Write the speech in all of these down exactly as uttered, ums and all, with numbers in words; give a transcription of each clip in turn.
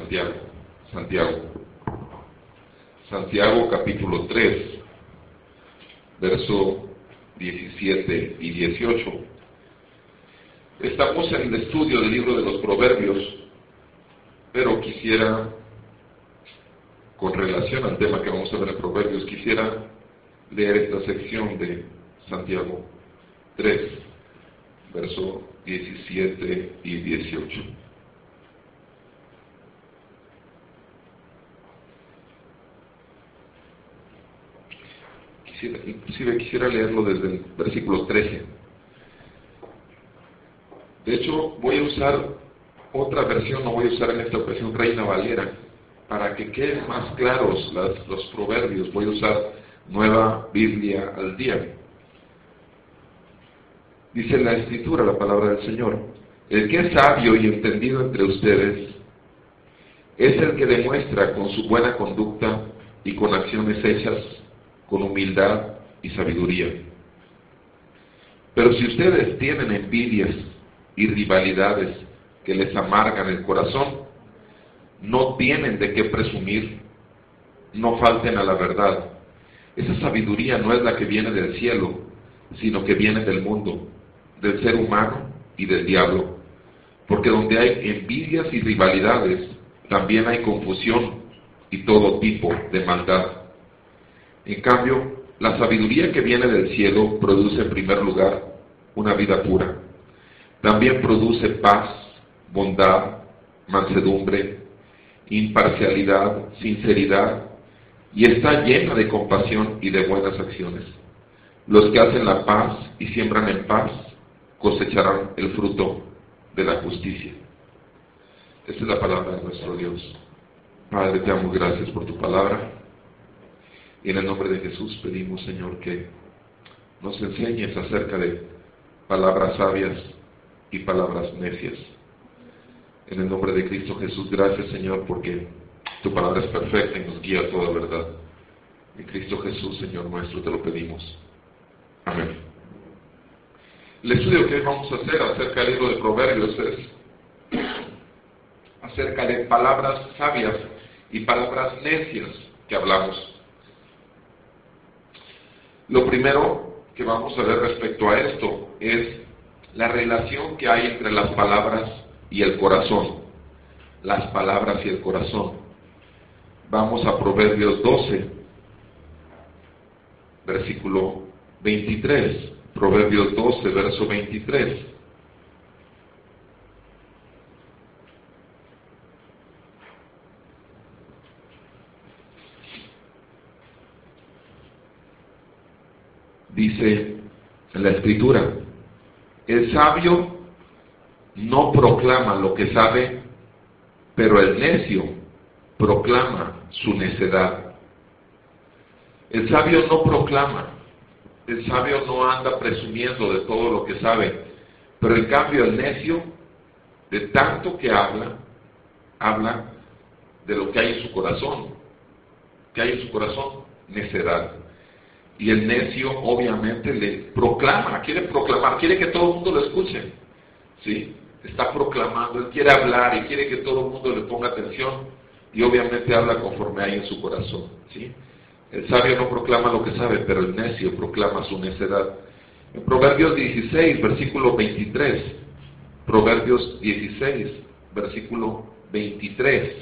Santiago. Santiago. Santiago capítulo tres, verso diecisiete y dieciocho. Estamos en el estudio del libro de los Proverbios, pero quisiera, con relación al tema que vamos a ver en Proverbios, quisiera leer esta sección de Santiago tres, verso diecisiete y dieciocho. Quisiera, inclusive quisiera leerlo desde el versículo trece. De hecho, voy a usar otra versión, no voy a usar en esta ocasión Reina Valera, para que queden más claros las, los proverbios. Voy a usar Nueva Biblia al Día. Dice la Escritura, la palabra del Señor: el que es sabio y entendido entre ustedes es el que demuestra con su buena conducta y con acciones hechas con humildad y sabiduría. Pero si ustedes tienen envidias y rivalidades que les amargan el corazón, no tienen de qué presumir, no falten a la verdad. Esa sabiduría no es la que viene del cielo, sino que viene del mundo, del ser humano y del diablo. Porque donde hay envidias y rivalidades, también hay confusión y todo tipo de maldad. En cambio, la sabiduría que viene del cielo produce en primer lugar una vida pura. También produce paz, bondad, mansedumbre, imparcialidad, sinceridad, y está llena de compasión y de buenas acciones. Los que hacen la paz y siembran en paz cosecharán el fruto de la justicia. Esta es la palabra de nuestro Dios. Padre, te damos gracias por tu palabra. Y en el nombre de Jesús pedimos, Señor, que nos enseñes acerca de palabras sabias y palabras necias. En el nombre de Cristo Jesús, gracias, Señor, porque tu palabra es perfecta y nos guía a toda verdad. En Cristo Jesús, Señor nuestro, te lo pedimos. Amén. El estudio que hoy vamos a hacer acerca del libro de Proverbios es acerca de palabras sabias y palabras necias que hablamos. Lo primero que vamos a ver respecto a esto es la relación que hay entre las palabras y el corazón. Las palabras y el corazón. Vamos a Proverbios doce, versículo veintitrés. Proverbios doce, verso veintitrés. Dice en la Escritura: el sabio no proclama lo que sabe, pero el necio proclama su necedad. El sabio no proclama, el sabio no anda presumiendo de todo lo que sabe, pero en cambio el necio, de tanto que habla, habla de lo que hay en su corazón. ¿Qué hay en su corazón? Necedad. Y el necio obviamente le proclama, quiere proclamar, quiere que todo el mundo lo escuche, ¿sí? Está proclamando, él quiere hablar y quiere que todo el mundo le ponga atención, y obviamente habla conforme hay en su corazón, ¿sí? El sabio no proclama lo que sabe, pero el necio proclama su necedad. En Proverbios dieciséis, versículo veintitrés, Proverbios dieciséis, versículo veintitrés,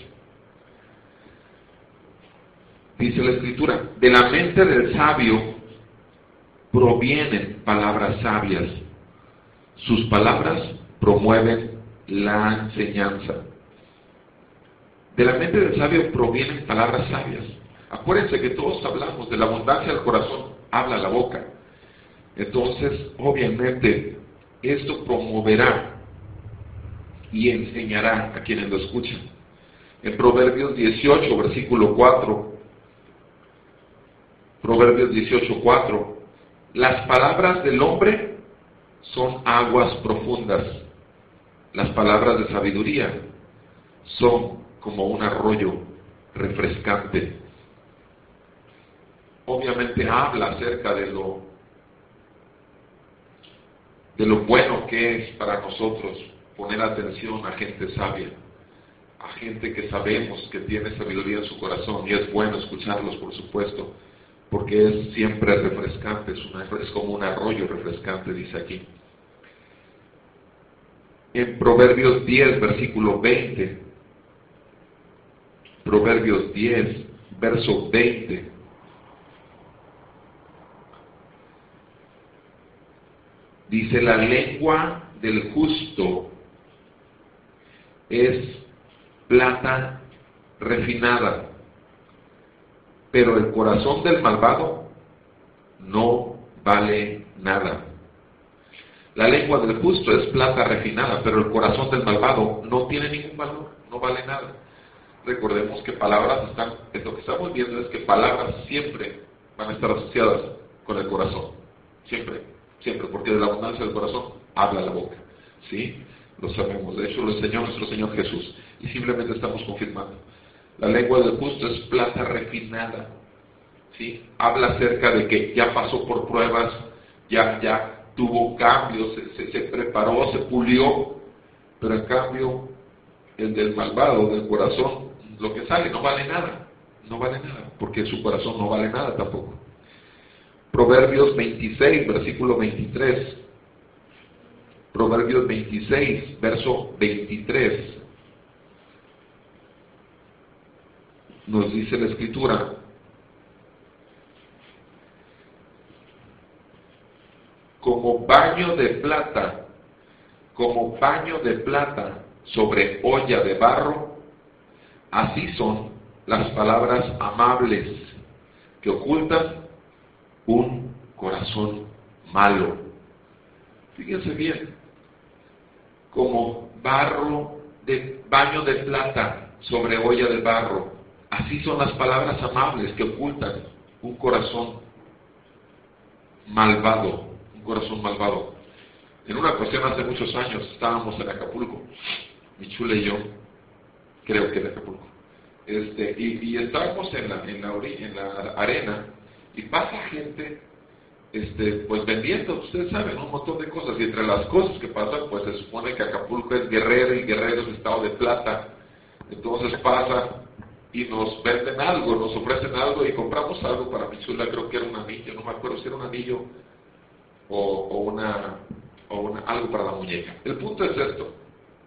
dice la Escritura: de la mente del sabio provienen palabras sabias, sus palabras promueven la enseñanza. De la mente del sabio provienen palabras sabias. Acuérdense que todos hablamos de la abundancia del corazón, habla la boca. Entonces, obviamente, esto promoverá y enseñará a quienes lo escuchan. En Proverbios dieciocho, versículo cuatro, Proverbios dieciocho, cuatro, las palabras del hombre son aguas profundas, las palabras de sabiduría son como un arroyo refrescante. Obviamente habla acerca de lo, de lo bueno que es para nosotros poner atención a gente sabia, a gente que sabemos que tiene sabiduría en su corazón, y es bueno escucharlos, por supuesto, porque es siempre refrescante, es, una, es como un arroyo refrescante, dice aquí. En Proverbios diez, versículo veinte, Proverbios diez, verso veinte, dice: la lengua del justo es plata refinada, pero el corazón del malvado no vale nada. La lengua del justo es plata refinada, pero el corazón del malvado no tiene ningún valor, no vale nada. Recordemos que palabras están, lo que estamos viendo es que palabras siempre van a estar asociadas con el corazón, siempre, siempre, porque de la abundancia del corazón habla la boca, ¿sí? Lo sabemos, de hecho lo enseñó nuestro Señor Jesús, y simplemente estamos confirmando. La lengua del justo es plata refinada, ¿sí? Habla acerca de que ya pasó por pruebas, ya, ya tuvo cambios, se, se, se preparó, se pulió, pero en cambio el del malvado, del corazón, lo que sale no vale nada, no vale nada, porque su corazón no vale nada tampoco. Proverbios veintiséis, versículo veintitrés. Proverbios veintiséis, verso veintitrés. Nos dice la Escritura: como baño de plata, como baño de plata sobre olla de barro, así son las palabras amables que ocultan un corazón malo. Fíjense bien, como barro de baño de plata sobre olla de barro, así son las palabras amables que ocultan un corazón malvado, un corazón malvado. En una ocasión hace muchos años estábamos en Acapulco, mi chula y yo, creo que en Acapulco, este, y, y estábamos en la, en, la ori, en la arena, y pasa gente, este, pues vendiendo, ustedes saben, un montón de cosas, y entre las cosas que pasan, pues se supone que Acapulco es Guerrero, y Guerrero es estado de plata. Entonces pasa y nos venden algo, nos ofrecen algo, y compramos algo para mi chula, creo que era un anillo, no me acuerdo si era un anillo o, o una... o una, algo para la muñeca. El punto es esto.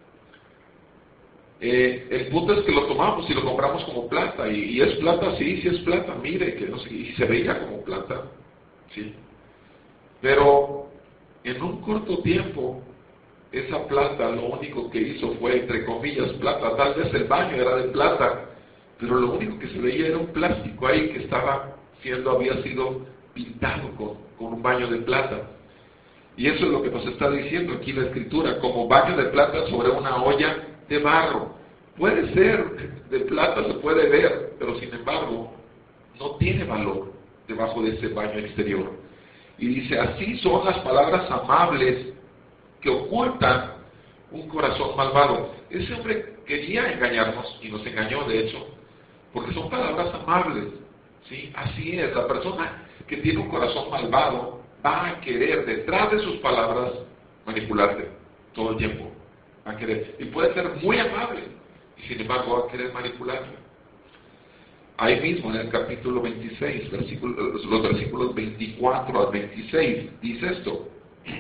Eh, el punto es que lo tomamos y lo compramos como plata, y, y es plata, sí, sí es plata, mire, que no sé, y se veía como plata, sí. Pero en un corto tiempo, esa plata lo único que hizo fue, entre comillas, plata. Tal vez el baño era de plata, pero lo único que se veía era un plástico ahí que estaba siendo, había sido pintado con, con un baño de plata. Y eso es lo que nos está diciendo aquí la Escritura, como baño de plata sobre una olla de barro. Puede ser de plata, se puede ver, pero sin embargo no tiene valor debajo de ese baño exterior. Y dice: así son las palabras amables que ocultan un corazón malvado. Ese hombre quería engañarnos, y nos engañó de hecho, porque son palabras amables, ¿sí? Así es, la persona que tiene un corazón malvado va a querer, detrás de sus palabras, manipularte todo el tiempo. Va a querer, y puede ser muy amable, y sin embargo va a querer manipularte. Ahí mismo en el capítulo veintiséis, versículo, los versículos veinticuatro al veintiséis, dice esto: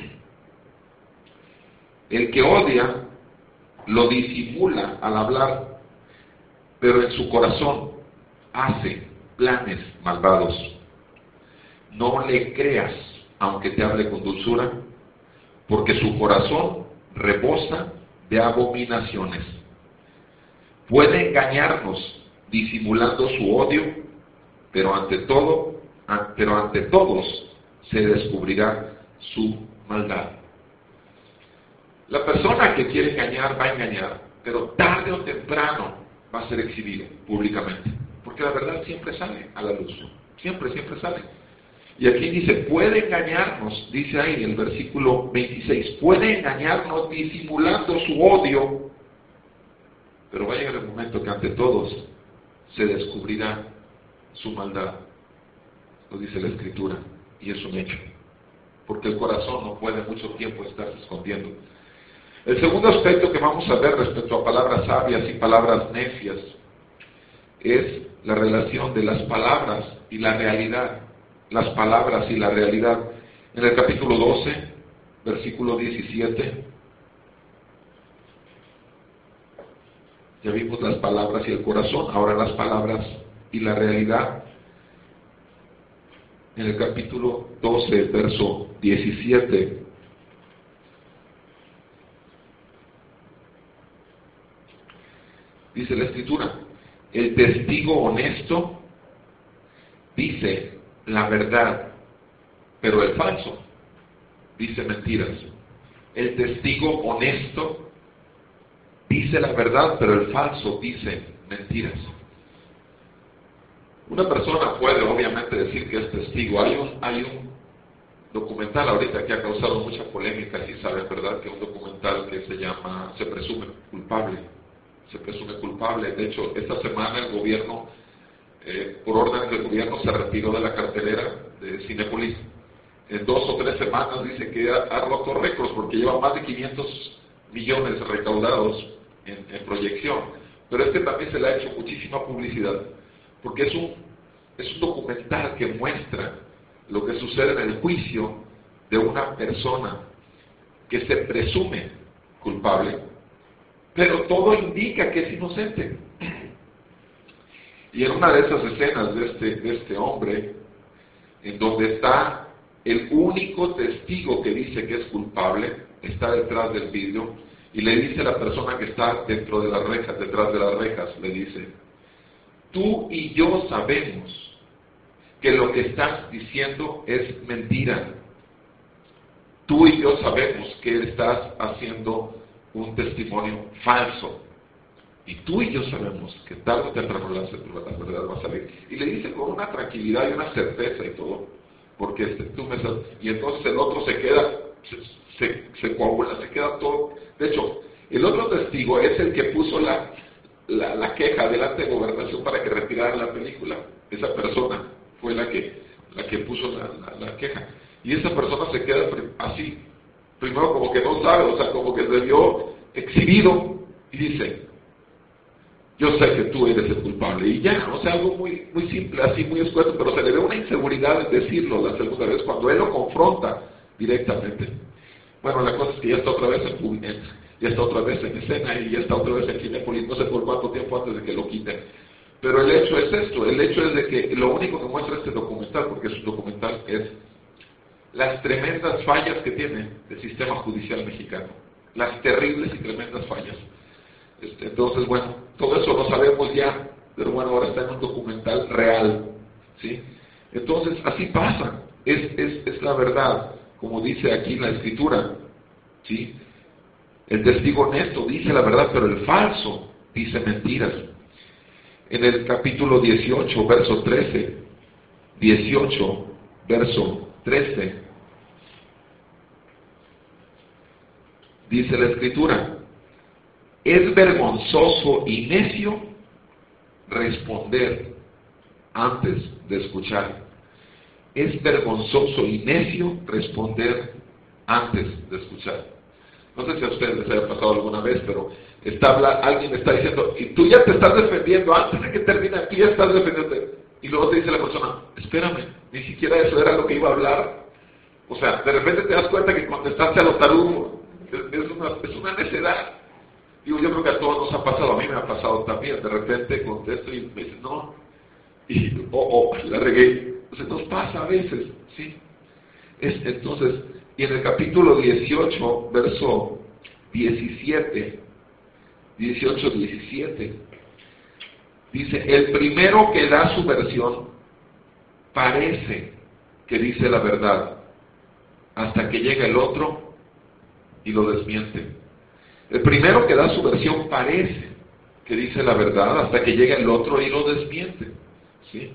el que odia lo disimula al hablar, pero en su corazón hace planes malvados. No le creas aunque te hable con dulzura, porque su corazón rebosa de abominaciones. Puede engañarnos disimulando su odio, pero ante todo, pero ante todos se descubrirá su maldad. La persona que quiere engañar va a engañar, pero tarde o temprano va a ser exhibido públicamente, porque la verdad siempre sale a la luz, siempre, siempre sale. Y aquí dice, puede engañarnos, dice ahí en el versículo veintiséis, puede engañarnos disimulando su odio, pero va a llegar el momento que ante todos se descubrirá su maldad, lo dice la Escritura, y es un hecho, porque el corazón no puede mucho tiempo estarse escondiendo. El segundo aspecto que vamos a ver respecto a palabras sabias y palabras necias es la relación de las palabras y la realidad. Las palabras y la realidad. En el capítulo doce, versículo diecisiete, ya vimos las palabras y el corazón, ahora las palabras y la realidad. En el capítulo doce, verso diecisiete, dice la Escritura: el testigo honesto dice la verdad, pero el falso dice mentiras. El testigo honesto dice la verdad, pero el falso dice mentiras. Una persona puede obviamente decir que es testigo. Hay un, hay un documental ahorita que ha causado mucha polémica, si saben, ¿verdad? Que un documental que se llama Se presume culpable. Se presume culpable. De hecho, esta semana el gobierno, eh, por orden del gobierno, se retiró de la cartelera de Cinépolis. En dos o tres semanas dice que ha, ha roto récords porque lleva más de quinientos millones recaudados en, en proyección. Pero este también se le ha hecho muchísima publicidad porque es un, es un documental que muestra lo que sucede en el juicio de una persona que se presume culpable, pero todo indica que es inocente. Y en una de esas escenas de este, de este hombre, en donde está el único testigo que dice que es culpable, está detrás del vidrio, y le dice a la persona que está dentro de las rejas, detrás de las rejas, le dice: tú y yo sabemos que lo que estás diciendo es mentira. Tú y yo sabemos que estás haciendo un testimonio falso. Y tú y yo sabemos que tarde o temprano la, la verdad va a salir. Y le dice con una tranquilidad y una certeza y todo, porque este, tú me sabes. Y entonces el otro se queda, se, se, se coagula, se queda todo. De hecho, el otro testigo es el que puso la, la, la queja delante de Gobernación para que retiraran la película. Esa persona fue la que, la que puso la, la, la queja. Y esa persona se queda así, primero como que no sabe, o sea, como que se vio exhibido, y dice: yo sé que tú eres el culpable. Y ya, o sea, algo muy, muy simple, así, muy escueto, pero se le ve una inseguridad en decirlo la segunda vez, cuando él lo confronta directamente. Bueno, la cosa es que ya está otra vez en, en ya está otra vez en escena, y ya está otra vez en Cinépolis, no sé por cuánto tiempo antes de que lo quiten. Pero el hecho es esto, el hecho es de que lo único que muestra este documental, porque es un documental, es las tremendas fallas que tiene el sistema judicial mexicano, las terribles y tremendas fallas. Entonces, bueno, todo eso lo sabemos ya, pero bueno, ahora está en un documental real, ¿sí? Entonces, así pasa, es, es, es la verdad, como dice aquí en la Escritura, ¿sí? El testigo honesto dice la verdad, pero el falso dice mentiras. En el capítulo dieciocho, verso trece, dieciocho, verso trece, dice la Escritura: es vergonzoso y necio responder antes de escuchar. Es vergonzoso y necio responder antes de escuchar. No sé si a ustedes les haya pasado alguna vez, pero está habla, alguien está diciendo, y tú ya te estás defendiendo, antes de que termine, tú ya estás defendiendo. Y luego te dice la persona: espérame, ni siquiera eso era lo que iba a hablar. O sea, de repente te das cuenta que contestaste a lo tarugo. Es una, es una necedad. Digo, yo creo que a todos nos ha pasado, a mí me ha pasado también. De repente contesto y me dicen, no, y oh, oh, la regué. O sea, nos pasa a veces, ¿sí? Es, entonces, y en el capítulo dieciocho, verso diecisiete, dieciocho, diecisiete, dice: el primero que da su versión parece que dice la verdad, hasta que llega el otro y lo desmiente. El primero que da su versión parece que dice la verdad, hasta que llega el otro y lo desmiente, ¿sí?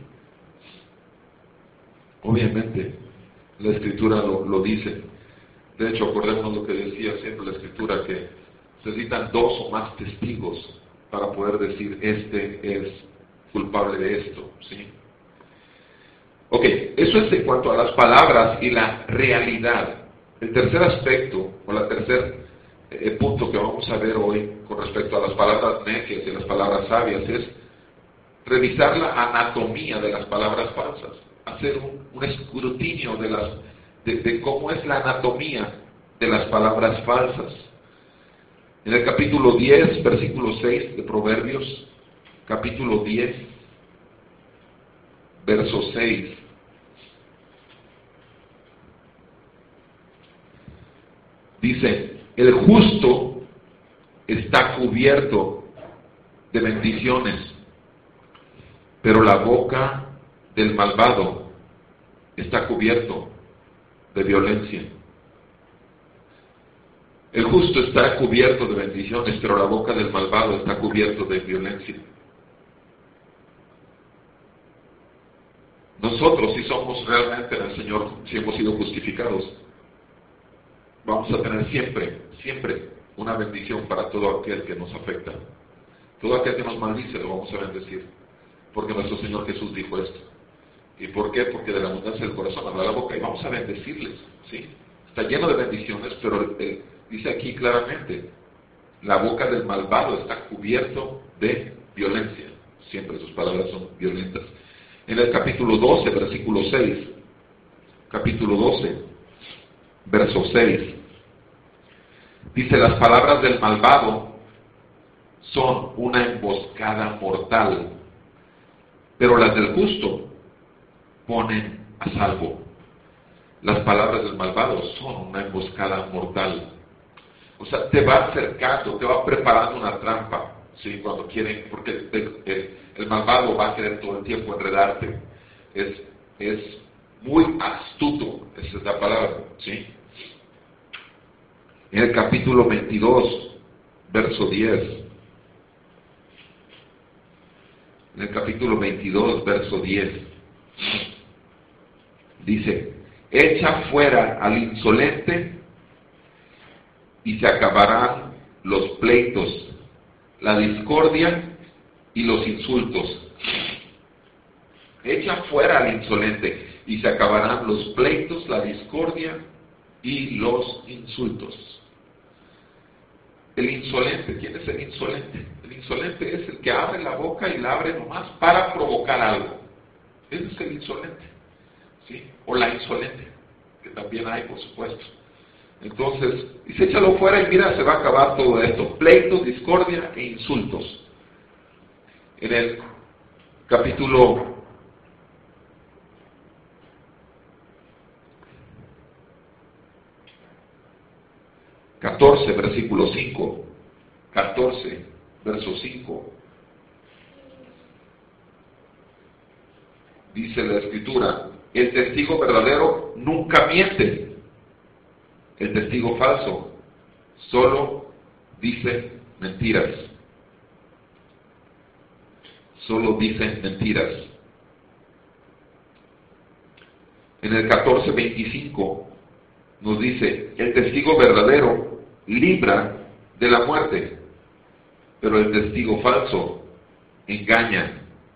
Obviamente, la Escritura lo, lo dice. De hecho, acordémonos lo que decía siempre la Escritura, que se necesitan dos o más testigos para poder decir, este es culpable de esto, ¿sí? Ok, eso es en cuanto a las palabras y la realidad. El tercer aspecto, o la tercera el punto que vamos a ver hoy con respecto a las palabras necias y las palabras sabias es revisar la anatomía de las palabras falsas, hacer un, un escrutinio de, las, de, de cómo es la anatomía de las palabras falsas. En el capítulo diez, versículo seis de Proverbios, capítulo diez, verso seis, dice: el justo está cubierto de bendiciones, pero la boca del malvado está cubierto de violencia. El justo está cubierto de bendiciones, pero la boca del malvado está cubierto de violencia. Nosotros, si somos realmente en el Señor, si hemos sido justificados, vamos a tener siempre, siempre una bendición para todo aquel que nos afecta. Todo aquel que nos maldice lo vamos a bendecir, porque nuestro Señor Jesús dijo esto. ¿Y por qué? Porque de la abundancia del corazón habla la boca, y vamos a bendecirles, ¿sí? Está lleno de bendiciones, pero eh, dice aquí claramente, la boca del malvado está cubierto de violencia. Siempre sus palabras son violentas. En el capítulo doce, versículo seis, capítulo doce, verso seis, dice: las palabras del malvado son una emboscada mortal, pero las del justo ponen a salvo. Las palabras del malvado son una emboscada mortal. O sea, te va acercando, te va preparando una trampa, ¿sí? Cuando quieren, porque el, el, el malvado va a querer todo el tiempo enredarte. Es, es muy astuto, esa es la palabra, ¿sí? En el capítulo veintidós, verso diez. En el capítulo veintidós, verso diez. Dice: echa fuera al insolente y se acabarán los pleitos, la discordia y los insultos. Echa fuera al insolente y se acabarán los pleitos, la discordia y los insultos. El insolente, ¿quién es el insolente? El insolente es el que abre la boca y la abre nomás para provocar algo. Ese es el insolente, ¿sí? O la insolente, que también hay, por supuesto. Entonces, dice: échalo fuera y mira, se va a acabar todo esto. Pleitos, discordia e insultos. En el capítulo catorce, versículo cinco. catorce, verso cinco. Dice la Escritura: el testigo verdadero nunca miente. El testigo falso solo dice mentiras. Solo dice mentiras. En el catorce veinticinco nos dice: el testigo verdadero libra de la muerte, pero el testigo falso engaña.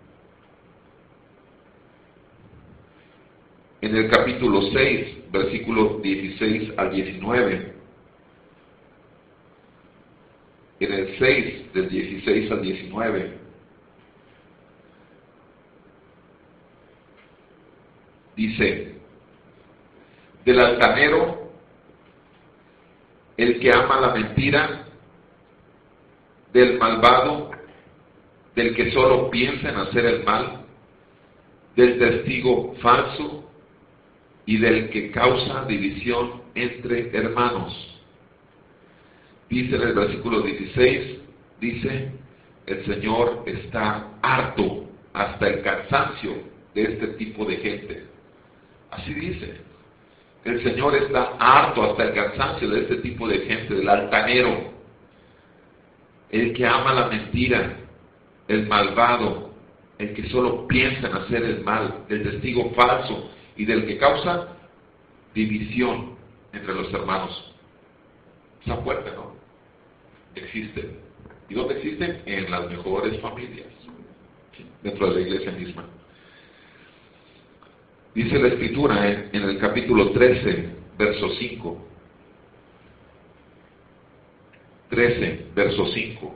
En el capítulo seis, versículos dieciséis al diecinueve, en el seis, del dieciséis al diecinueve, dice: del altanero, el que ama la mentira, del malvado, del que solo piensa en hacer el mal, del testigo falso y del que causa división entre hermanos. Dice en el versículo dieciséis, dice: el Señor está harto hasta el cansancio de este tipo de gente. Así dice: el Señor está harto hasta el cansancio de este tipo de gente, del altanero, el que ama la mentira, el malvado, el que solo piensa en hacer el mal, el testigo falso y del que causa división entre los hermanos. Esa fuerte, ¿no? Existe. ¿Y dónde existen? En las mejores familias, ¿sí? Dentro de la iglesia misma. Dice la Escritura en, en el capítulo trece, verso cinco: trece, verso cinco.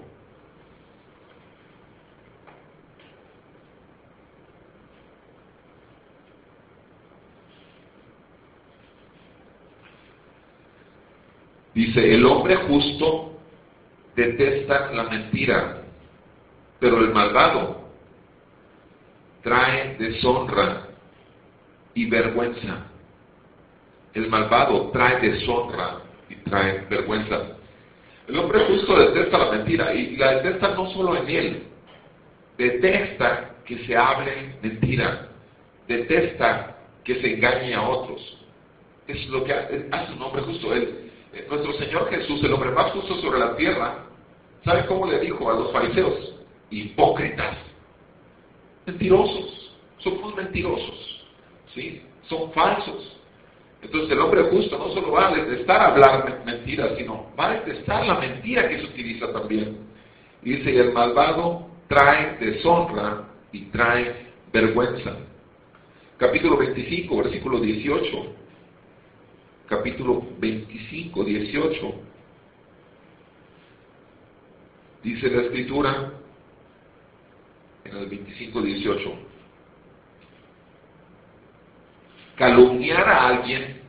Dice, el hombre justo detesta la mentira, pero el malvado trae deshonra y vergüenza. El malvado trae deshonra y trae vergüenza. El hombre justo detesta la mentira, y la detesta no solo en él, detesta que se hable mentira, detesta que se engañe a otros. Es lo que hace un hombre justo. Él, nuestro Señor Jesús, el hombre más justo sobre la tierra, ¿sabe cómo le dijo a los fariseos? Hipócritas, mentirosos, somos mentirosos, ¿sí? Son falsos. Entonces el hombre justo no solo va a detestar hablar mentiras, sino va a detestar la mentira que se utiliza también. Y dice, y el malvado trae deshonra y trae vergüenza. Capítulo veinticinco, versículo dieciocho. Capítulo veinticinco, dieciocho. Dice la Escritura, en el veinticinco, dieciocho. Calumniar a alguien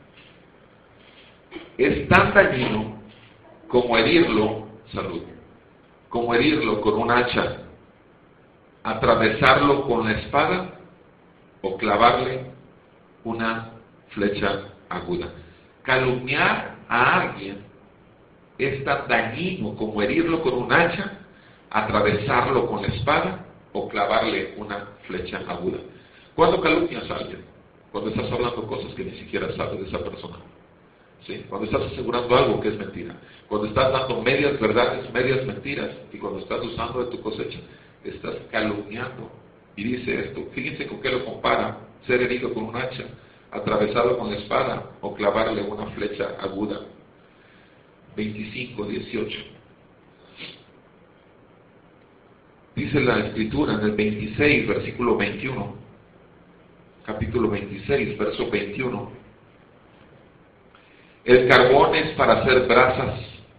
es tan dañino como herirlo, salud, como herirlo con un hacha, atravesarlo con la espada o clavarle una flecha aguda. Calumniar a alguien es tan dañino como herirlo con un hacha, atravesarlo con la espada o clavarle una flecha aguda. ¿Cuándo calumnias a alguien? Cuando estás hablando cosas que ni siquiera sabes de esa persona. ¿Sí? Cuando estás asegurando algo que es mentira. Cuando estás dando medias verdades, medias mentiras. Y cuando estás usando de tu cosecha, estás calumniando. Y dice esto, fíjense con qué lo compara: ser herido con un hacha, atravesado con la espada o clavarle una flecha aguda. veinticinco, dieciocho. Dice la Escritura en el veintiséis, versículo veintiuno. Capítulo veintiséis, verso veintiuno. El carbón es para hacer brasas,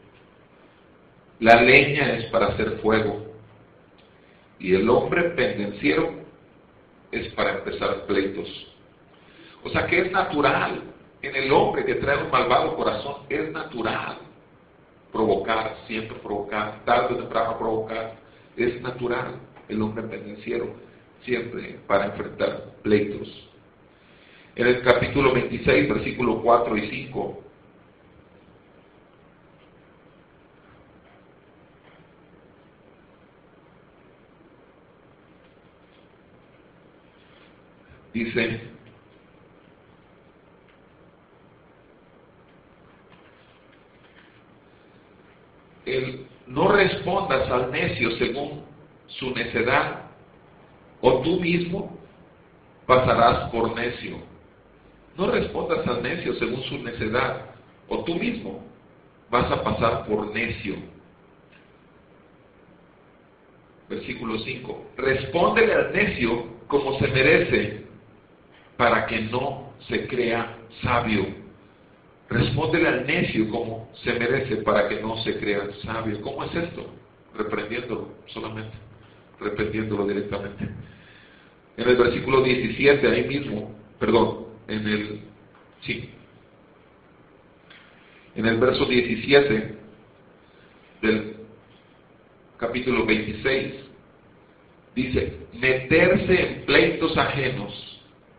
la leña es para hacer fuego, y el hombre pendenciero es para empezar pleitos. O sea que es natural en el hombre que trae un malvado corazón, es natural provocar, siempre provocar, tarde o temprano provocar, es natural el hombre pendenciero, siempre para enfrentar pleitos. En el capítulo veintiséis, versículos cuatro y cinco, dice: el, no respondas al necio según su necedad, o tú mismo pasarás por necio. No respondas al necio según su necedad, o tú mismo vas a pasar por necio. Versículo cinco. Respóndele al necio como se merece, para que no se crea sabio. Respóndele al necio como se merece, para que no se crea sabio. ¿Cómo es esto? Reprendiéndolo solamente, reprendiéndolo directamente. En el versículo diecisiete, ahí mismo, perdón, en el, sí, en el verso diecisiete del capítulo veintiséis, dice: meterse en pleitos ajenos.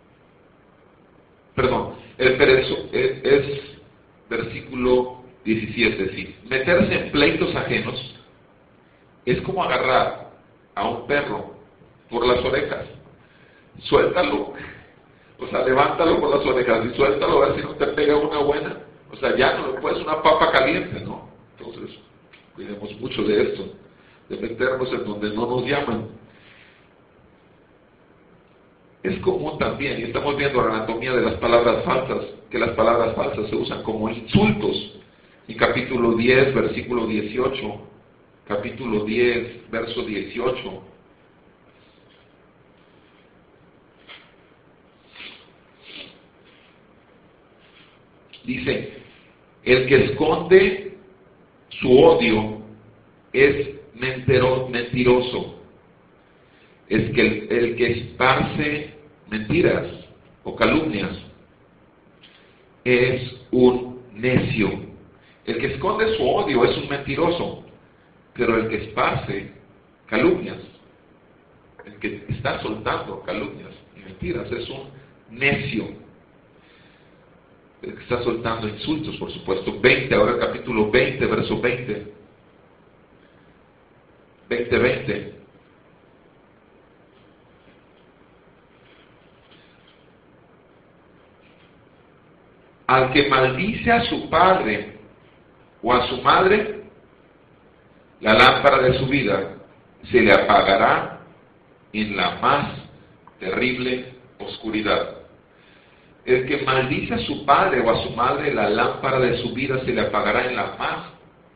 Perdón, el perezo, es, es versículo diecisiete, sí. Meterse en pleitos ajenos es como agarrar a un perro por las orejas. Suéltalo, o sea, levántalo por las orejas y suéltalo a ver si no te pega una buena. O sea, ya no lo puedes, una papa caliente, ¿no? Entonces, cuidemos mucho de esto, de meternos en donde no nos llaman. Es común también, y estamos viendo la anatomía de las palabras falsas, que las palabras falsas se usan como insultos. En capítulo diez, versículo dieciocho, capítulo diez, verso dieciocho, dice: el que esconde su odio es mentero, mentiroso. Es que el, el que esparce mentiras o calumnias es un necio. El que esconde su odio es un mentiroso, pero el que esparce calumnias, el que está soltando calumnias y mentiras es un necio. El que está soltando insultos, por supuesto. veinte, ahora el capítulo veinte, verso veinte. veinte, veinte. Al que maldice a su padre o a su madre, la lámpara de su vida se le apagará en la más terrible oscuridad. El que maldice a su padre o a su madre, la lámpara de su vida se le apagará en la más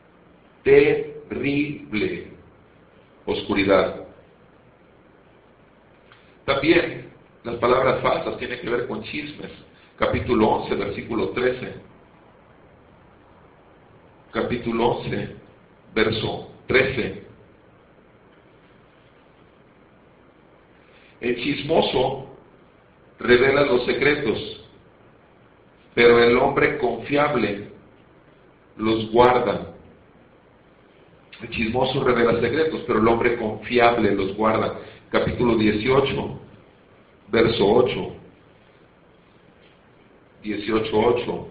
terrible oscuridad. También las palabras falsas tienen que ver con chismes. Capítulo once, versículo trece. Capítulo once, verso trece. El chismoso revela los secretos, pero el hombre confiable los guarda. El chismoso revela secretos, pero el hombre confiable los guarda. Capítulo dieciocho, verso ocho. dieciocho, ocho.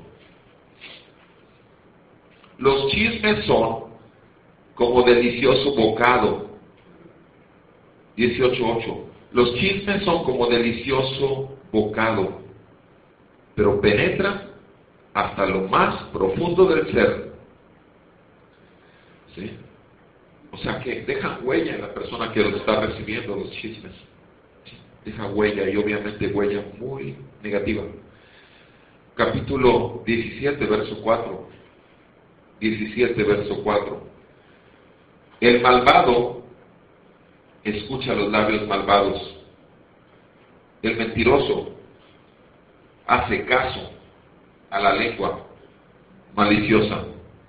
Los chismes son como delicioso bocado. dieciocho, ocho. Los chismes son como delicioso bocado, pero penetran hasta lo más profundo del ser. ¿Sí? O sea que dejan huella en la persona que los está recibiendo los chismes. ¿Sí? Deja huella, y obviamente huella muy negativa. Capítulo diecisiete, verso cuatro. diecisiete, verso cuatro. El malvado escucha los labios malvados. El mentiroso hace caso a la lengua maliciosa.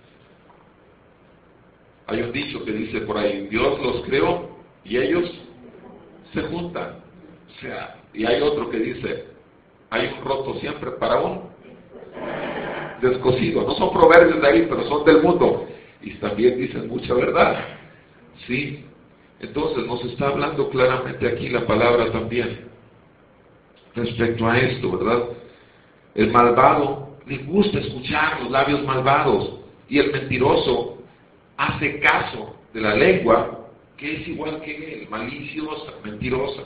Hay un dicho que dice por ahí: Dios los creó y ellos se juntan. O sea, y hay otro que dice: hay un roto siempre para un descosido. No son proverbios de ahí, pero son del mundo. Y también dicen mucha verdad. ¿Sí? Entonces nos está hablando claramente aquí la palabra también respecto a esto, ¿verdad? El malvado le gusta escuchar los labios malvados, y el mentiroso hace caso de la lengua que es igual que él, maliciosa, mentirosa.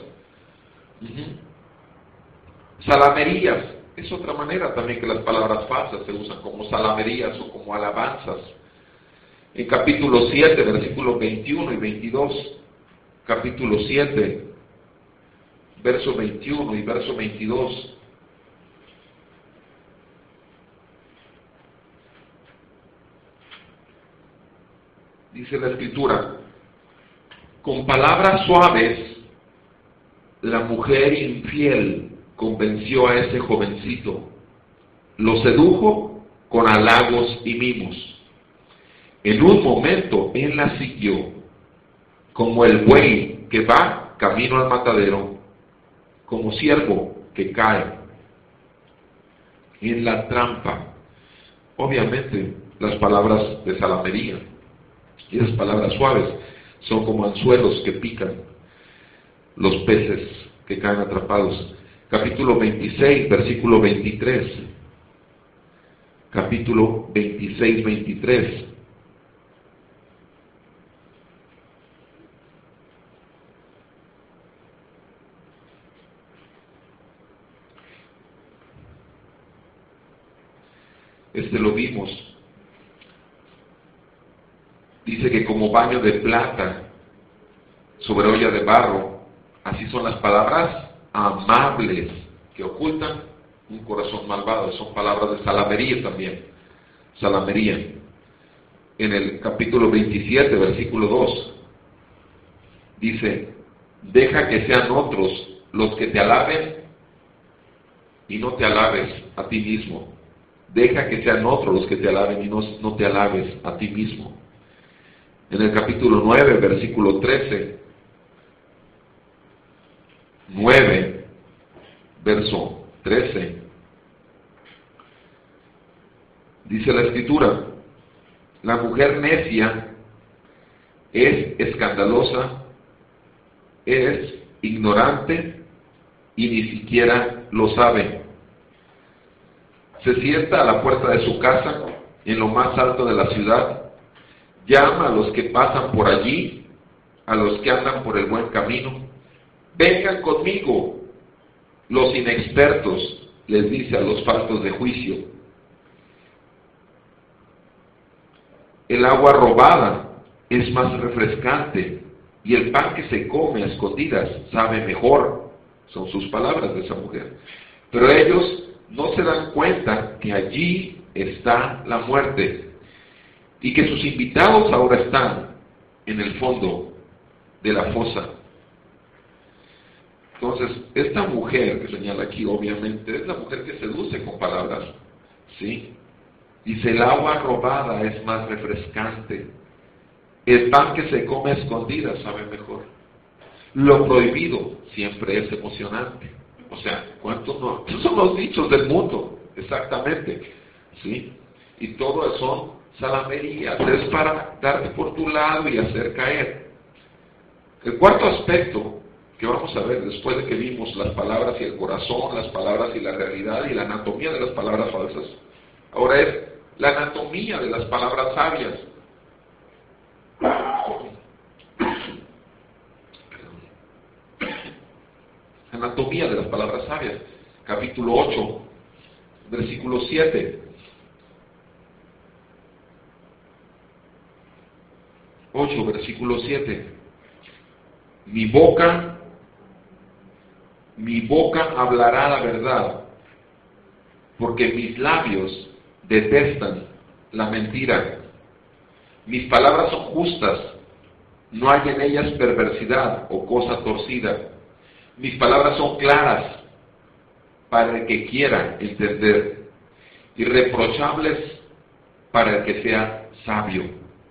Uh-huh. Salamerías es otra manera también que las palabras falsas se usan, como salamerías o como alabanzas. En capítulo siete, versículos veintiuno y veintidós, capítulo siete, verso veintiuno y verso veintidós. Dice la Escritura: con palabras suaves la mujer infiel convenció a ese jovencito, lo sedujo con halagos y mimos. En un momento él la siguió, como el buey que va camino al matadero, como ciervo que cae en la trampa. Obviamente las palabras de salamería y esas palabras suaves son como anzuelos que pican los peces que caen atrapados. Capítulo veintiséis, versículo veintitrés. Capítulo veintiséis, veintitrés. Este lo vimos. Dice que como baño de plata sobre olla de barro, así son las palabras amables que ocultan un corazón malvado. Son palabras de salamería también. Salamería. En el capítulo veintisiete, versículo dos, dice: deja que sean otros los que te alaben y no te alabes a ti mismo. Deja que sean otros los que te alaben y no, no te alabes a ti mismo. En el capítulo nueve, versículo trece. nueve, verso trece. Dice la Escritura: la mujer necia es escandalosa, es ignorante y ni siquiera lo sabe. Se sienta a la puerta de su casa, en lo más alto de la ciudad, llama a los que pasan por allí, a los que andan por el buen camino. Vengan conmigo. Los inexpertos, les dice a los faltos de juicio. El agua robada es más refrescante y el pan que se come a escondidas sabe mejor. Son sus palabras de esa mujer. Pero ellos no se dan cuenta que allí está la muerte y que sus invitados ahora están en el fondo de la fosa. Entonces, esta mujer que señala aquí, obviamente, es la mujer que seduce con palabras, ¿sí? Dice: el agua robada es más refrescante, el pan que se come a escondidas sabe mejor. Lo prohibido siempre es emocionante. O sea, ¿cuántos no? Esos son los dichos del mundo, exactamente, ¿sí? Y todo son salamerías, es para darte por tu lado y hacer caer. El cuarto aspecto que vamos a ver después de que vimos las palabras y el corazón, las palabras y la realidad y la anatomía de las palabras falsas, ahora es la anatomía de las palabras sabias. Anatomía de las palabras sabias, capítulo ocho, versículo siete. ocho, versículo siete. Mi boca, mi boca hablará la verdad, porque mis labios detestan la mentira. Mis palabras son justas, no hay en ellas perversidad o cosa torcida. Mis palabras son claras para el que quiera entender, irreprochables para el que sea sabio.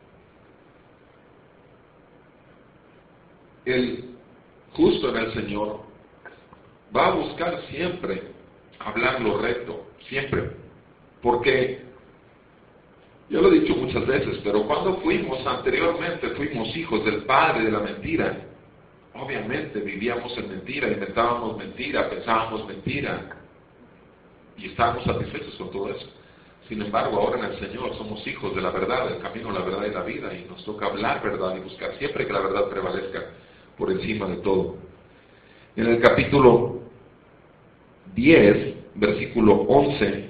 El justo en el Señor va a buscar siempre hablar lo recto, siempre, porque yo lo he dicho muchas veces, pero cuando fuimos anteriormente, fuimos hijos del padre de la mentira. Obviamente vivíamos en mentira, inventábamos mentira, pensábamos mentira y estábamos satisfechos con todo eso. Sin embargo, ahora en el Señor somos hijos de la verdad, del camino, la verdad y la vida, y nos toca hablar verdad y buscar siempre que la verdad prevalezca por encima de todo. En el capítulo diez, versículo once,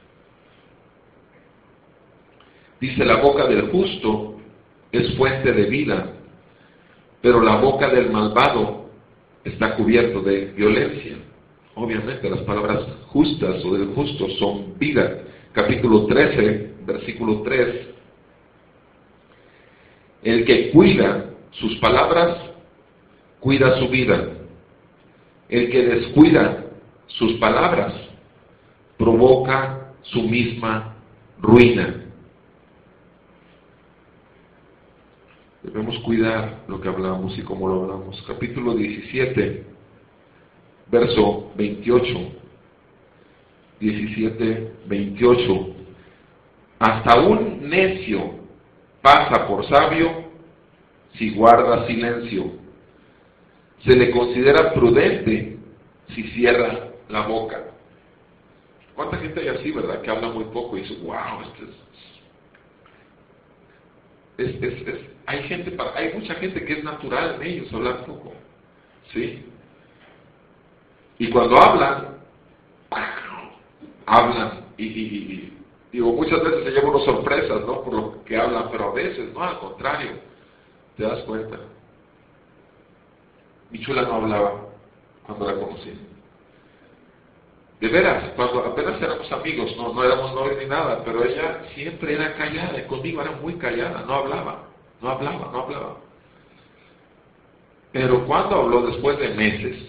dice: la boca del justo es fuente de vida, pero la boca del malvado está cubierto de violencia. Obviamente las palabras justas o del justo son vida. Capítulo trece, versículo tres. El que cuida sus palabras, cuida su vida. El que descuida sus palabras, provoca su misma ruina. Debemos cuidar lo que hablamos y cómo lo hablamos. Capítulo diecisiete, verso veintiocho. diecisiete, veintiocho. Hasta un necio pasa por sabio si guarda silencio. Se le considera prudente si cierra la boca. ¿Cuánta gente hay así, verdad? Que habla muy poco y dice: wow, esto es... Es, es, es, hay gente, hay mucha gente que es natural en ellos hablar poco, ¿sí? Y cuando hablan, hablan y, y, y digo, muchas veces se llevan unas sorpresas, ¿no? Por lo que hablan, pero a veces, no, al contrario, te das cuenta. Mi chula no hablaba cuando la conocí. De veras, cuando apenas éramos amigos, no, no éramos novios ni nada, pero ella siempre era callada, y conmigo era muy callada, no hablaba, no hablaba, no hablaba. Pero cuando habló después de meses,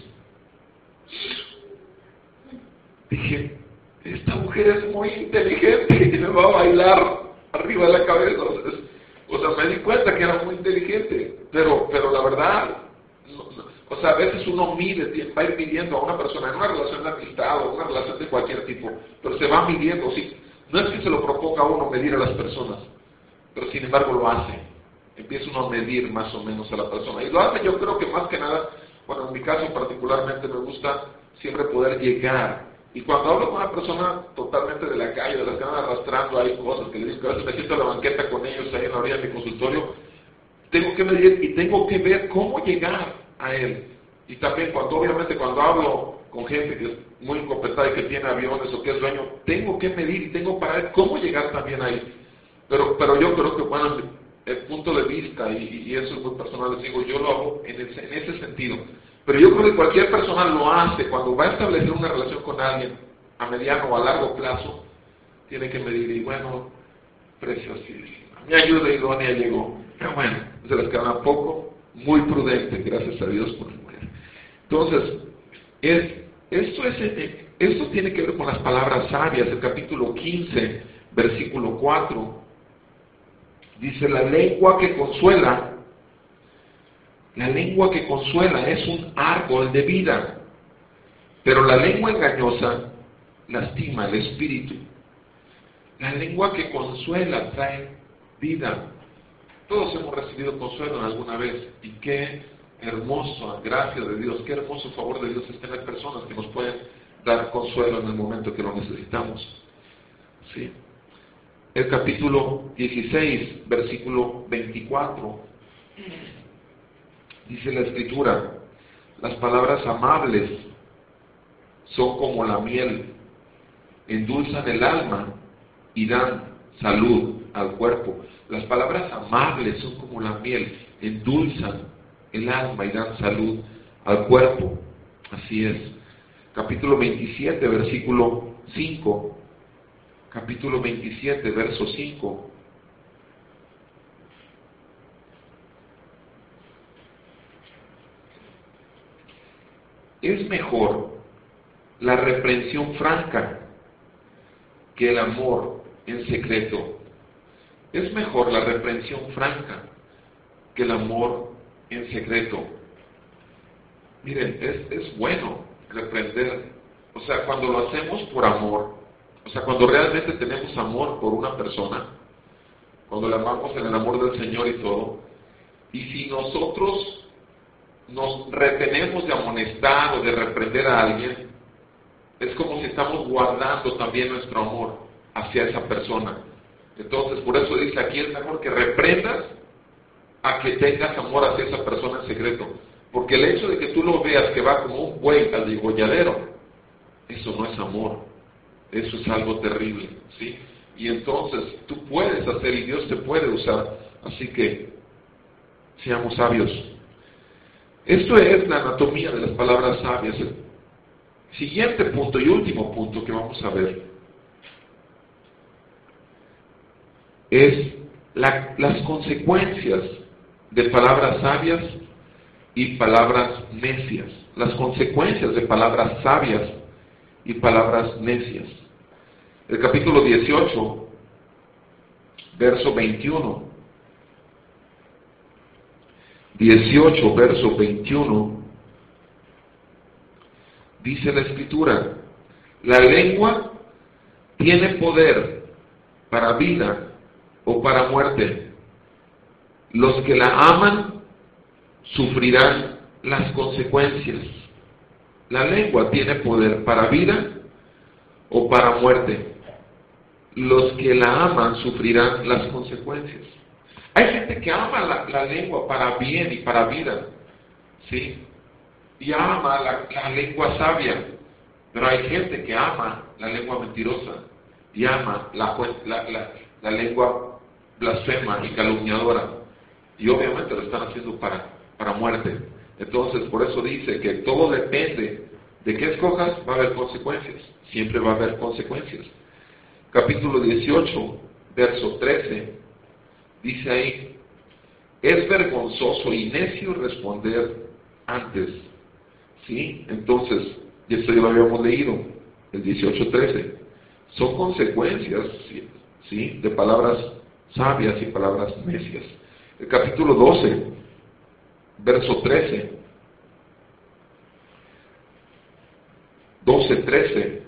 dije: esta mujer es muy inteligente y me va a bailar arriba de la cabeza. O sea, me di cuenta que era muy inteligente, pero, pero la verdad, no, no, o sea, a veces uno mide, va a ir midiendo a una persona en una relación de amistad o una relación de cualquier tipo, pero se va midiendo, sí. No es que se lo proponga a uno medir a las personas, pero sin embargo lo hace. Empieza uno a medir más o menos a la persona. Y lo hace, yo creo que más que nada, bueno, en mi caso particularmente me gusta siempre poder llegar. Y cuando hablo con una persona totalmente de la calle, de las que andan arrastrando, hay cosas que le digo que a veces me siento a la banqueta con ellos ahí en la orilla de mi consultorio, tengo que medir y tengo que ver cómo llegar a él. Y también cuando, obviamente, cuando hablo con gente que es muy incompetente y que tiene aviones o que es dueño, tengo que medir y tengo para ver cómo llegar también ahí. Pero, pero yo creo que, bueno, el punto de vista, y, y eso es muy personal, les digo, yo lo hago en ese, en ese sentido. Pero yo creo que cualquier persona lo hace cuando va a establecer una relación con alguien a mediano o a largo plazo, tiene que medir, y bueno, preciosísima. Mi ayuda idónea llegó. Pero bueno, se les queda poco, muy prudente, gracias a Dios por mi mujer. Entonces, es, esto, es, esto tiene que ver con las palabras sabias. El capítulo quince, versículo cuatro, dice: la lengua que consuela, la lengua que consuela es un árbol de vida, pero la lengua engañosa lastima el espíritu. La lengua que consuela trae vida. Todos hemos recibido consuelo en alguna vez, y qué hermoso, gracia de Dios, qué hermoso favor de Dios es tener personas que nos pueden dar consuelo en el momento que lo necesitamos. ¿Sí? El capítulo dieciséis, versículo veinticuatro, dice la Escritura: las palabras amables son como la miel, endulzan el alma y dan salud al cuerpo. Las palabras amables son como la miel, endulzan el alma y dan salud al cuerpo. Así es. Capítulo veintisiete, versículo cinco. Capítulo veintisiete, verso cinco. Es mejor la reprensión franca que el amor en secreto. Es mejor la reprensión franca que el amor en secreto. Miren, es, es bueno reprender. O sea, cuando lo hacemos por amor, o sea, cuando realmente tenemos amor por una persona, cuando la amamos en el amor del Señor y todo, y si nosotros nos retenemos de amonestar o de reprender a alguien, es como si estamos guardando también nuestro amor hacia esa persona. Entonces, por eso dice aquí, es mejor que reprendas a que tengas amor hacia esa persona en secreto. Porque el hecho de que tú lo veas que va como un buey al degolladero, eso no es amor. Eso es algo terrible, ¿sí? Y entonces, tú puedes hacer y Dios te puede usar. Así que, seamos sabios. Esto es la anatomía de las palabras sabias. El siguiente punto y último punto que vamos a ver es la, las consecuencias de palabras sabias y palabras necias. Las consecuencias de palabras sabias y palabras necias. El capítulo dieciocho, verso veintiuno. dieciocho, verso veintiuno. Dice la Escritura: la lengua tiene poder para vida o para muerte. Los que la aman sufrirán las consecuencias. La lengua tiene poder para vida o para muerte. Los que la aman sufrirán las consecuencias. Hay gente que ama la, la lengua para bien y para vida, ¿sí? Y ama la, la lengua sabia, pero hay gente que ama la lengua mentirosa y ama la, la, la, la lengua blasfema y calumniadora, y obviamente lo están haciendo para, para muerte. Entonces, por eso dice que todo depende de qué escojas, va a haber consecuencias, siempre va a haber consecuencias. Capítulo dieciocho, verso trece, dice ahí: es vergonzoso y necio responder antes. ¿Sí? Entonces, y esto ya lo habíamos leído, el dieciocho trece. Son consecuencias, ¿sí? ¿Sí? De palabras sabias y palabras necias. El capítulo doce, verso trece. doce, trece.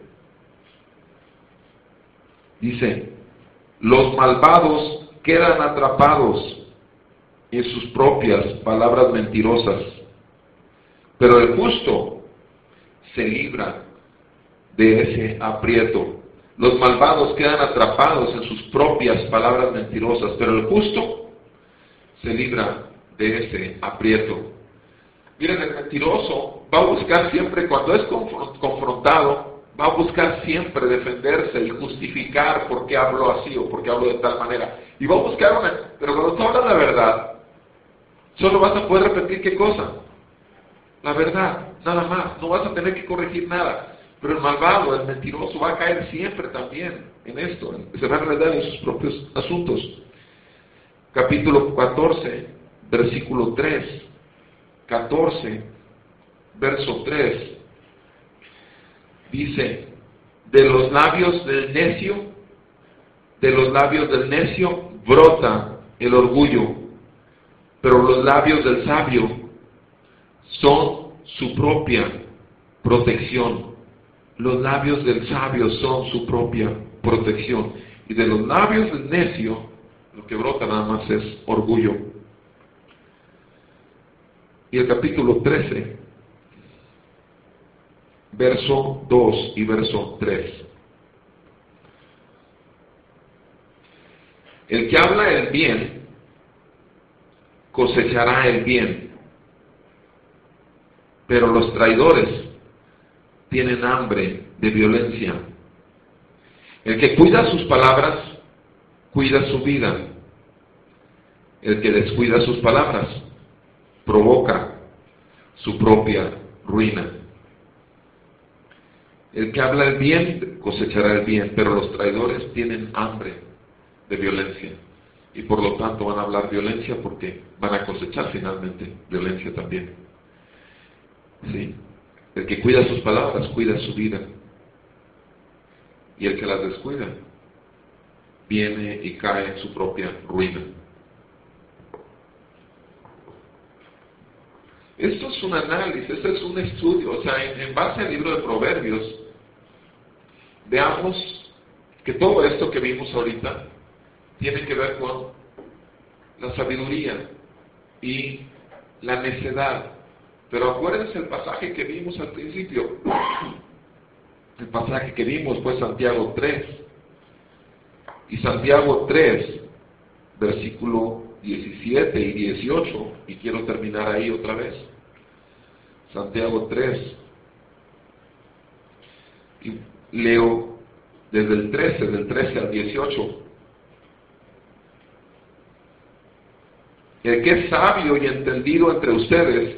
Dice, los malvados quedan atrapados en sus propias palabras mentirosas, pero el justo se libra de ese aprieto. Los malvados quedan atrapados en sus propias palabras mentirosas, pero el justo se libra de ese aprieto. Miren, el mentiroso va a buscar siempre, cuando es confrontado, va a buscar siempre defenderse y justificar por qué habló así o por qué habló de tal manera. Y va a buscar una, pero cuando tú hablas la verdad, solo vas a poder repetir qué cosa, la verdad, nada más, no vas a tener que corregir nada. Pero el malvado, el mentiroso, va a caer siempre también en esto, se va a enredar en sus propios asuntos. Capítulo catorce, versículo tres, catorce, verso tres, dice, de los labios del necio, de los labios del necio brota el orgullo, pero los labios del sabio son su propia protección. Los labios del sabio son su propia protección. Y de los labios del necio, lo que brota nada más es orgullo. Y el capítulo trece, verso dos y verso tres. El que habla el bien, cosechará el bien, pero los traidores tienen hambre de violencia. El que cuida sus palabras, cuida su vida. El que descuida sus palabras, provoca su propia ruina. El que habla el bien, cosechará el bien, pero los traidores tienen hambre de violencia. Y por lo tanto van a hablar violencia porque van a cosechar finalmente violencia también. ¿Sí? El que cuida sus palabras, cuida su vida. Y el que las descuida, viene y cae en su propia ruina. Esto es un análisis, esto es un estudio. O sea, en, en base al libro de Proverbios, veamos que todo esto que vimos ahorita tiene que ver con la sabiduría y la necedad. Pero acuérdense el pasaje que vimos al principio. El pasaje que vimos fue Santiago tres. Y Santiago tres, versículo diecisiete y dieciocho. Y quiero terminar ahí otra vez. Santiago tres. Y leo desde el trece, del trece al dieciocho. El que es sabio y entendido entre ustedes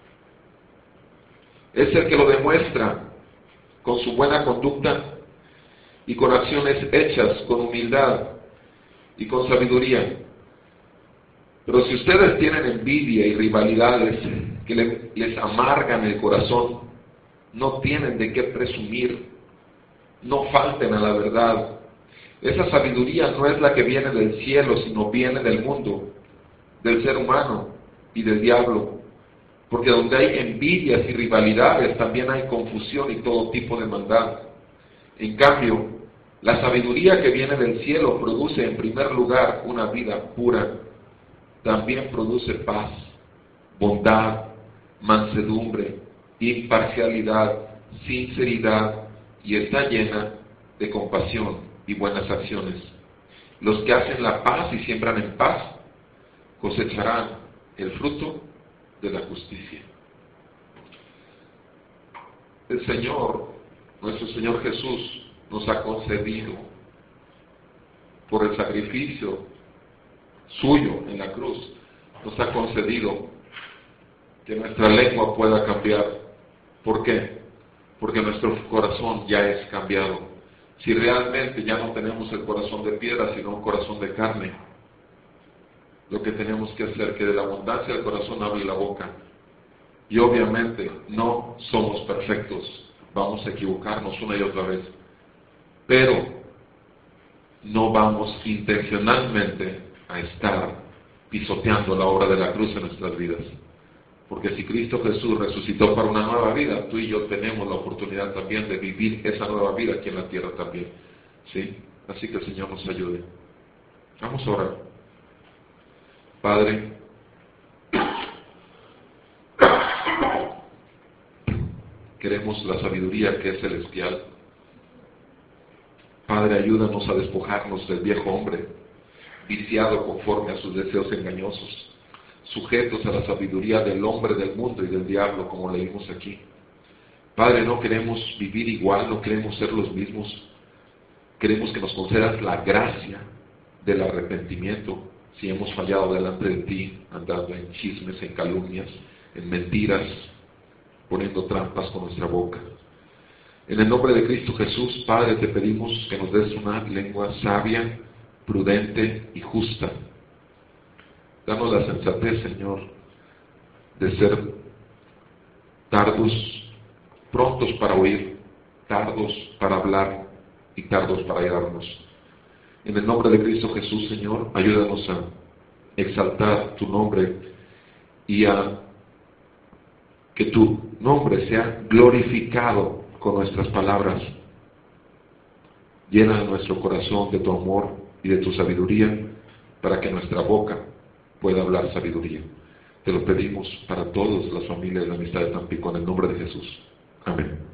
es el que lo demuestra con su buena conducta y con acciones hechas con humildad y con sabiduría. Pero si ustedes tienen envidia y rivalidades que le, les amargan el corazón, no tienen de qué presumir, no falten a la verdad. Esa sabiduría no es la que viene del cielo, sino viene del mundo, del ser humano y del diablo. Porque donde hay envidias y rivalidades, también hay confusión y todo tipo de maldad. En cambio, la sabiduría que viene del cielo produce en primer lugar una vida pura. También produce paz, bondad, mansedumbre, imparcialidad, sinceridad, y está llena de compasión y buenas acciones. Los que hacen la paz y siembran en paz, cosecharán el fruto de la justicia. El Señor, nuestro Señor Jesús, nos ha concedido, por el sacrificio suyo en la cruz, nos ha concedido que nuestra lengua pueda cambiar. ¿Por qué? Porque nuestro corazón ya es cambiado. Si realmente ya no tenemos el corazón de piedra, sino un corazón de carne, lo que tenemos que hacer, que de la abundancia del corazón hable la boca. Y obviamente no somos perfectos, vamos a equivocarnos una y otra vez, pero no vamos intencionalmente a estar pisoteando la obra de la cruz en nuestras vidas. Porque si Cristo Jesús resucitó para una nueva vida, tú y yo tenemos la oportunidad también de vivir esa nueva vida aquí en la tierra también. ¿Sí? Así que el Señor nos ayude. Vamos a orar. Padre, queremos la sabiduría que es celestial. Padre, ayúdanos a despojarnos del viejo hombre, viciado conforme a sus deseos engañosos, sujetos a la sabiduría del hombre del mundo y del diablo, como leímos aquí. Padre, no queremos vivir igual, no queremos ser los mismos. Queremos que nos concedas la gracia del arrepentimiento si hemos fallado delante de ti, andando en chismes, en calumnias, en mentiras, poniendo trampas con nuestra boca. En el nombre de Cristo Jesús, Padre, te pedimos que nos des una lengua sabia, prudente y justa. Danos la sensatez, Señor, de ser tardos, prontos para oír, tardos para hablar y tardos para hallarnos. En el nombre de Cristo Jesús, Señor, ayúdanos a exaltar tu nombre y a que tu nombre sea glorificado con nuestras palabras. Llena nuestro corazón de tu amor y de tu sabiduría para que nuestra boca pueda hablar sabiduría. Te lo pedimos para todas las familias de la amistad de Tampico en el nombre de Jesús. Amén.